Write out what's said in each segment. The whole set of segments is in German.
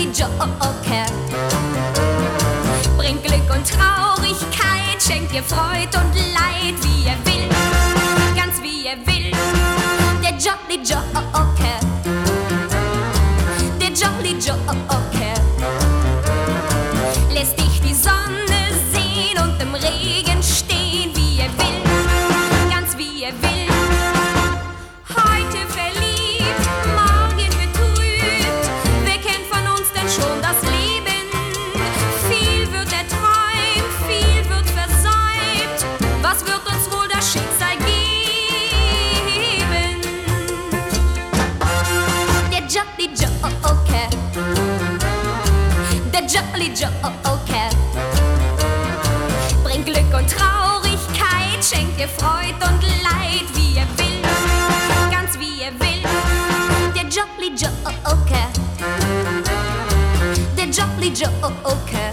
Jolly Joker. Bringt Glück und Traurigkeit, schenkt dir Freud und Leid, wie er will, ganz wie er will. Der Jolly Joker, der Jolly Joker, lässt dich die Sonne sehen und im Regen stehen, wie er will, ganz wie er will. Heute verliebt, morgen betrübt, wer kennt von uns denn schon das Leben? Viel wird erträumt, viel wird versäumt, was wird uns wohl das Schicksal geben? Der Jolly Joker, der Jolly Joker, bringt Glück und Traurigkeit, schenkt dir Freud und Leid, wie er will, ganz wie er will. Der Jolly Joker, der Jolly Joker,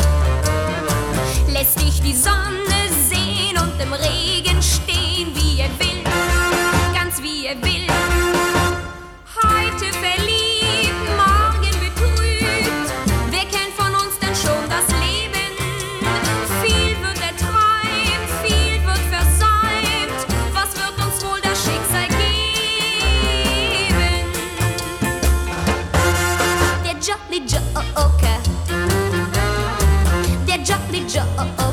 lässt dich die Sonne sehen und im Regen stehen, wie er will, ganz wie er will. Heute verliebt, morgen betrübt, wer kennt von uns denn schon das Leben? Viel wird erträumt, viel wird versäumt, was wird uns wohl das Schicksal geben? Der Jolly Joker, der Jolly Joker,